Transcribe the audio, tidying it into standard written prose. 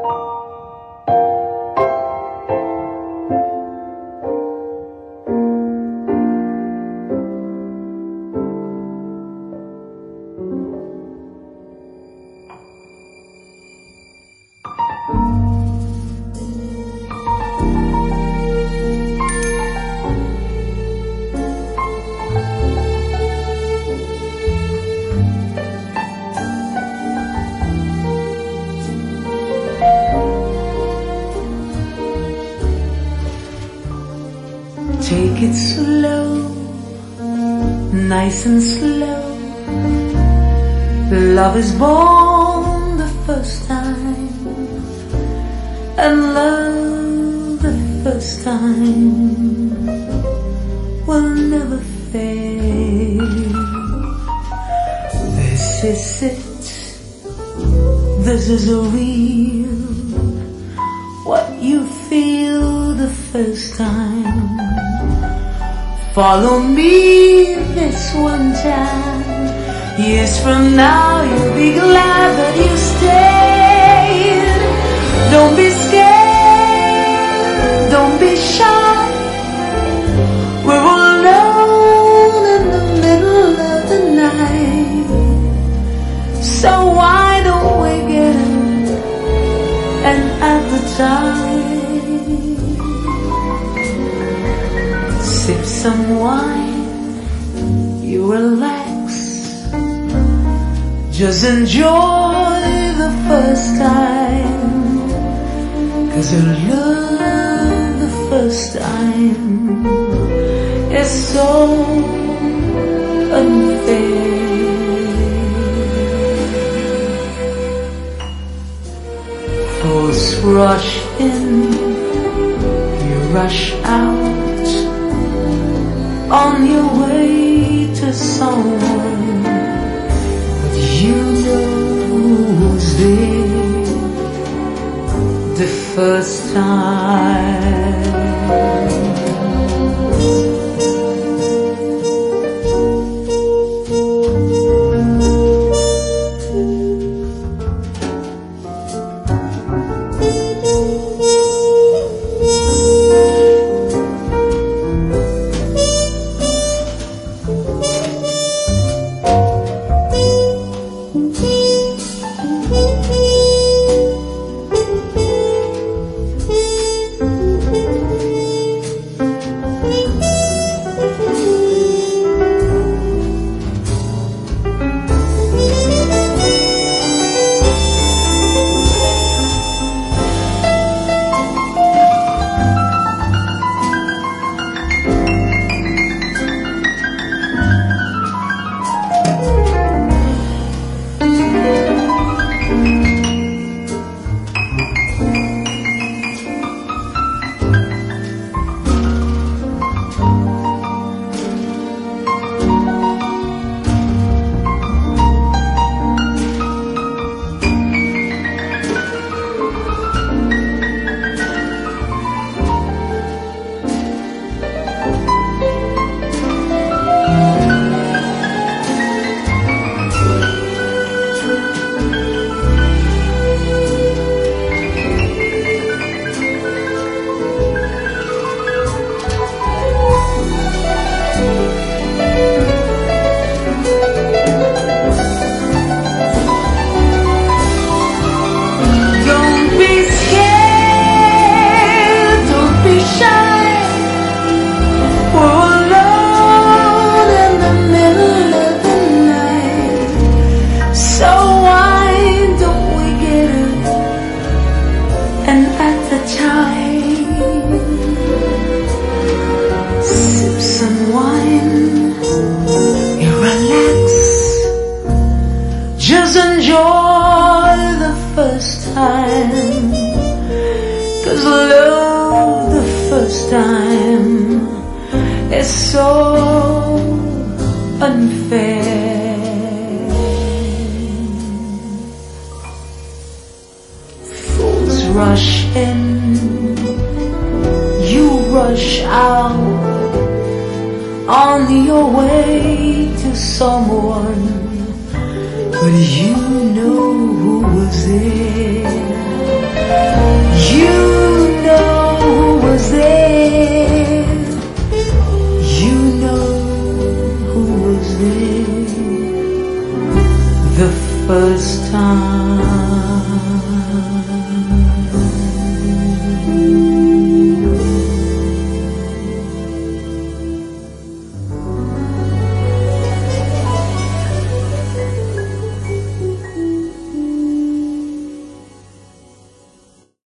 Take it slow, nice and slow. Love is born the first time, and love the first time will never fade. This is it, this is real. What you feel the first time. Follow me this one time. Years from now you'll be glad that you stayed. Don't be scared, don't be shy. We're all alone in the middle of the night. So why don't we get it and at the time sip some wine, you relax. Just enjoy the first time, 'cause your love the first time is so unfair. Fools rush in, you rush out, on your way to someone, but you know who's there the first time. Just enjoy the first time, 'cause love the first time is so unfair. Fools rush in, you rush out, on your way to someone, but you know who was there it the first time.